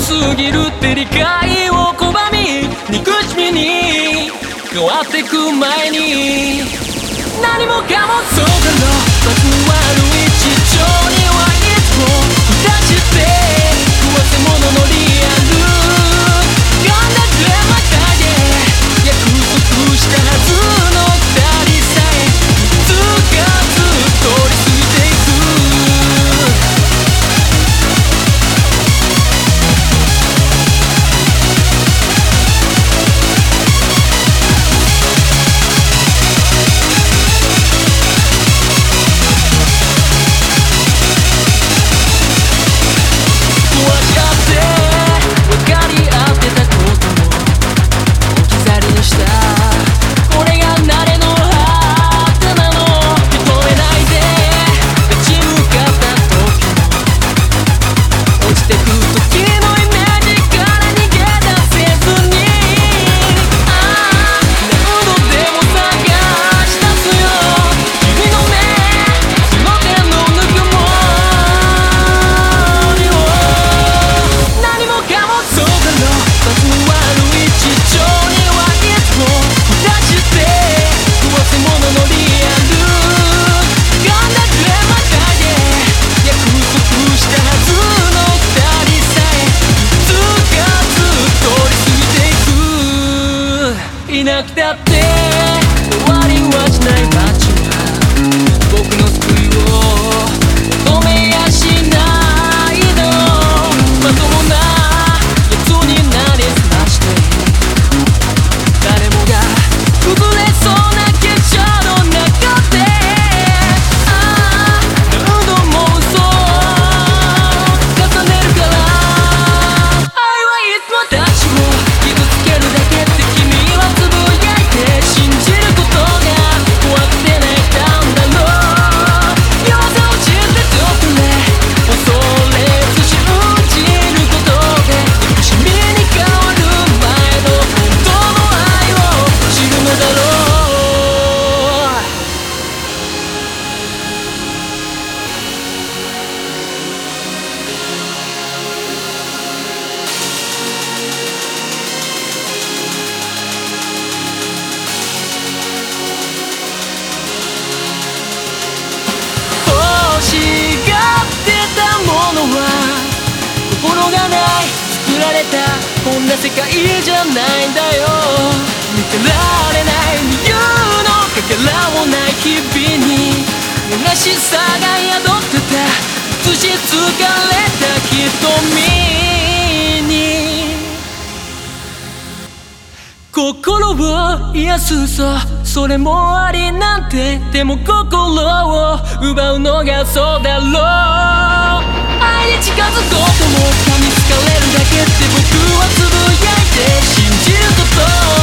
すぎるって理解を拒み憎しみに変わってく前に何もかもそうだろまず悪い事情にはいつも出して食わせ者のリアルこんなデマだけ約束したはずの二人さえいつかずっと通り過ぎていくいなくたって終わりはしない街は僕の救いを求めやしないのまともなやつになりすまして誰もが崩れそうな結晶の中で何度も嘘を重ねるから愛はいつもたちを傷つけるだけって君は信じることが怖くて泣いたんだろう弱さを知ってどこで恐れず信じることで憎しみに変わる前の本当の愛を知るのだろう心がない作られたこんな世界じゃないんだよ見てられない理由のかけらもない日々に虚しさが宿ってた映し疲れた瞳に心を癒すそれもありなんてでも心を奪うのがそうだろう愛に近づこうとも噛みつかれるだけって僕はつぶやいて信じること